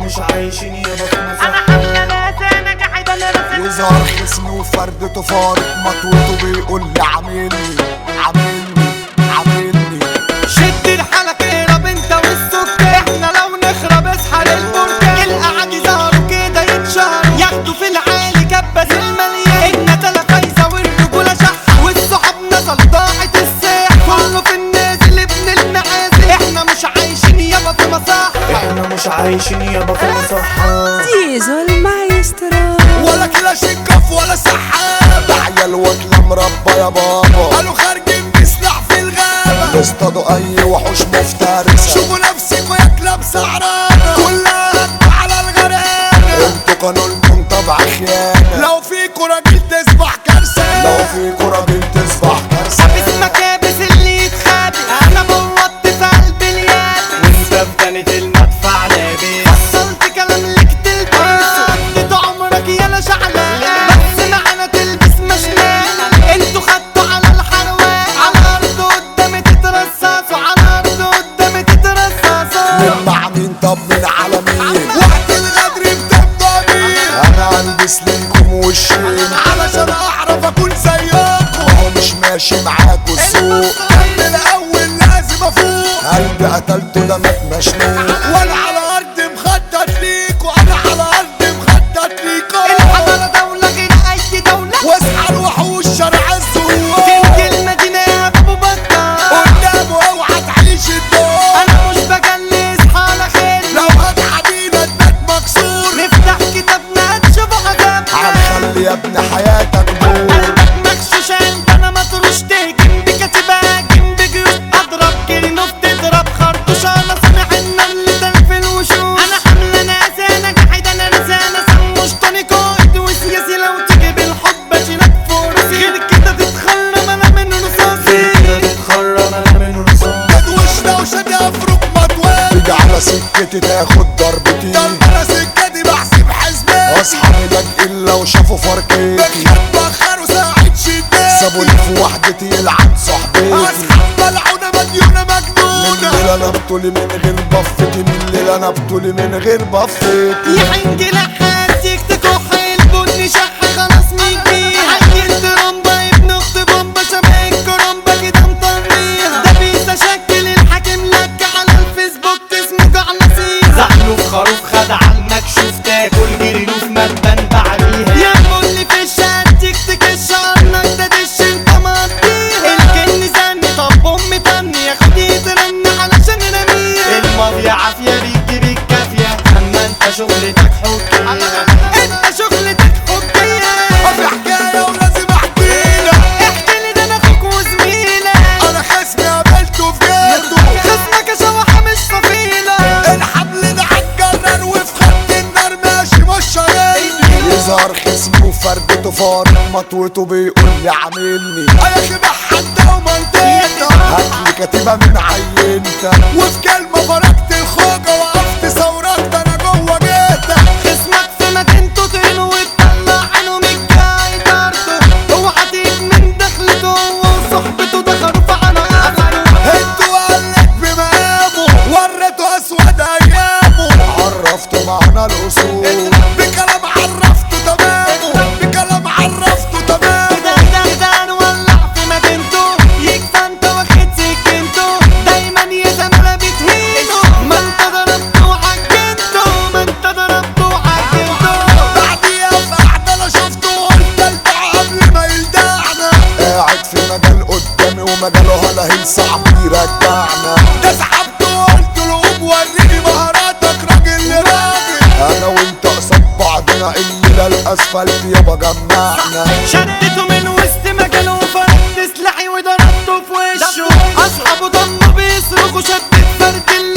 مش عايشين يابا في انا مصح. حامله ناس انا قاعد انا راسم يظهر خصمي وفردته فارق مطوته بيقول لي عاملني عاملني عاملني. شد الحلق اقرب انت والسكر، احنا لو نخرب اصحى للبركان. القعد يظهروا كده يتشهروا ياخدوا في العالي كبس المليان. الندلة فايزة والرجولة شحة والصحاب نزل ضاعت الساحة. كله في النازل ابن المعازل، احنا مش عايشين يابا في مصح. احنا مش عايشين يابا في مصحة. زيزو المايسترو ولا كلاشين كف ولا سحاب، عيال واكله مربى يا بابا. قالوا خارجين بيسلح في الغابة، اصطادوا اي وحوش مفترسة. شوفوا نفسكوا يا كلاب سعرانة، كلها هتبقى على الغرقانة. انتوا قانونكم طبع خيانة، لو فيكوا راجل تصبح كارثة. لو فيكوا راجل تصبح كارثة. حابس مكابس اللي يتخابي، انا بوطت في قلب اليابس. وانت في كانت المدفع لابس. وصلت كلام لك تلبسه، قضيت عمرك يالا شعلان. بس معانا تلبس مشنان، انتوا خدتوا على الحروات. على الارض قدامي تترصصوا، على الارض قدامي تترصصوا. من مع مين طب من على مين؟ وقت الغدر بتبقى مين؟ انا البس ليكم وشين علشان اعرف اكون زيكم. هو مش ماشي معاكوا السوق، من الاول لازم افوق. قلبي قتلته ده مات مشنوق، وانا على ارض مخطط ليكوا. انا على ارض مخطط ليكوا. الحضارة دولة غير اي دولة، واصحى الوحوش شرع الزهور. كنت المدينة يا ابو بطة. قدامه اوعى تعيش الدور. انا مش بجلس حالة خير، لو هتعدينا البيت مكسور. نفتح كتابنا تشوفوا عذابنا. هنخلي يا ابن حياتك نور. قلبك مغشوش انت انا مطروش، تهجم بكتيبة هاجم بجيوش. اضرب كرينوف تضرب خرطوش، انا سامع النمل تلف الوشوش. انا حاملة ناس انا قاعد انا رزانة سموش طني قائد وسياسي. لو تيجي بالحب اشيلك فرصي، غير كده تتخرم انا من رصاصي. كده تتخرم انا من رصاص. تدوشنا وشادي افرك مطوال، تيجي على سكتي تاخد ضربتي. ضرب على سكتي بحسب حسبان. اصحابي لاجئين لو شافوا فرقتي، بخروا ساعة شداد. سابوني في وحدتي يلعن صحبتي. اصحاب ملعونة مديونة مجنونة. من ليلة انا بطولي من غير بفتي، من ليلة انا بطولي من غير بفتي. يا حنجي لحاتك تكح البني شح خلاص ميجي. عيل ترمبة ابن اخت بومبا شبه الكرمبة كده مطريها. ده بيتشكل الحاكم لك على الفيسبوك اسمه جعلسيها. زحلوف خروف خدع المكشوف، تاكل جريلوف مدبن بعديها. يا اللي في الشاتك تكش عنك ده دش انت مقضيها. الجن زني طب امي تاني ياخد يترن علشان نرميها. الماضي عافية بيجي بالكافية، اما انت شغلتك حكاية. انت شغلتك حبية. في حكاية ولازم احكيلك. احكي لي ده انا اخوك وزميلك. انا خصمي قابلته في جيته، خصمك يا شوحة مش صفيلة. الحبل ده هتجرر وفي خط النار ماشي مش شايلني. يظهر خصمي وفردته فارق مطوته بيقول لي عاملني. انا شبه حد ومنطقتك، هاتلي كتيبة من عينتك. وفي كلمة فرقت الخوجة وقفت ثورات انا جوه جيتك. خصمك في مدينته طينه وتطلع عينه من الجاي طرده. اوعى تيجي من دخلته هو وصحبته ده خروف على اخره. انتوا قالك بمقامه وريته اسود ايامه. عرفته معنى الاصول بكلام عرفته تمامه. بكلام عرفته تمامه. ده نولع في مدينته يكفى انت واخد سكنته. دايما يا زمالة بتهينه، ما انت ضربته وحجنته. ما انت ضربته وحجنته. بعديها في قعدة انا شفته قلت البع قبل ما يلدعنا. قاعد في مجال قدامي ومجاله هلاهيل صعب يرجعنا. ده سحبته قلت له قوم وريني مهاراتك راجل لراجل. انا وانت قصاد بعضنا الليلة الاسفلت يابا جمعنا. شدته من وسط مجاله وفردت سلاحي وضربته في وشه. اصحابه ضمه بيصرخوا شدت فرد اللي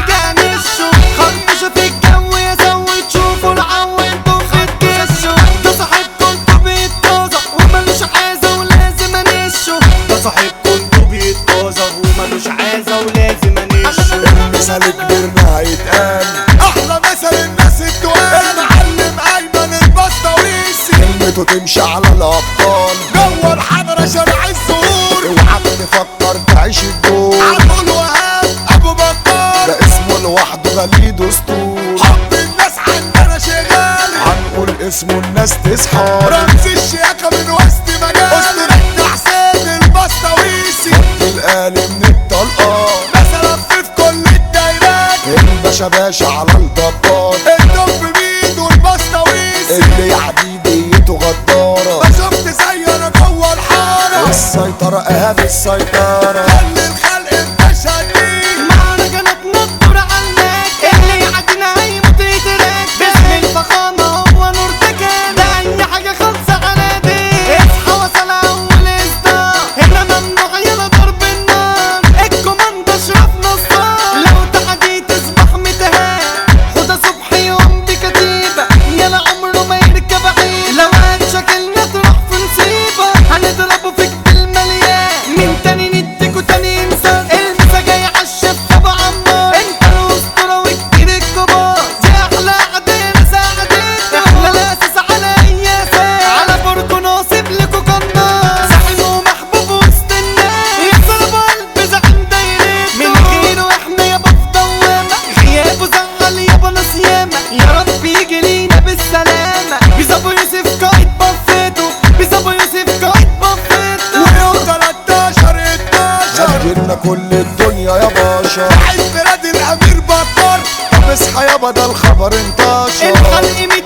هيجنشه. خربشه في الجو يا سوي تشوفوا العوانتوا خد كشه. ده صاحبكوا انتوا بيتطازق ومالوش عازة ولازم انشه. ده صاحبكم انتوا بيتطازغ ومالوش عازة ولازم انشه. المثل كبرنا هيتقال، احلى مثل الناس التقال. المعلم ايمن البسطويسي، كلمته تمشي على الابطال. جوه الحضرة شارع الزهور، اوعى تفكر تعيش الدور. عبد الوهاب ابو بكر، ده اسمه لوحده غليل دستور. حب في صحابي رمز الشياكة من وسط مجال أسطورة حسين البسطويسي خد الآلي من الطلقات مثلا في كل الدايرات الباشا باشا على الضباط الدب بيده البسطويسي اللي يعدي ديته غدارة ما شفت زي انا جوه الحارة السيطرة اهم السيطرة خلي الخلق متشنين مهرجانات نطر عالناك اللي يعدينا هيموت يتراك باسم الفخامة هو نور تكان ده أي حاجة خالصة على دي اصحى وصل أول إصدار هنا ممنوع يلا ضرب النار الكوماندو أشرف نصار لو تحدي تصبح متهان خدها صبحي يوم بكتيبة يلا عمره ما يركب عيب لو هتشكلنا تروح في نصيبة هنضربه فيك بالمليان من تاني نديكوا تاني انسان المسا جاي عالشف ابو عمار انت الاسطورة وكتير الكبار دي احلى عدينا ساعدتنا احنا الاساس على اي اساس على بركو ناصب لكوا قناص زعيم ومحبوب وسط الناس يضرب قلب زعيم دايرتنا من غيره احنا يابا في دوامة غيابه زعل يابا ناس ياما يا رب يجي لينا بالسلامة بيظبو يوسف قائد بفيته بيظبو يوسف قائد بفيته ويوم 13/12 سجلنا كل الدنيا يا باشا عيد ميلاد الامير بكر طب اصحى يابا ده الخبر انتشر الخلق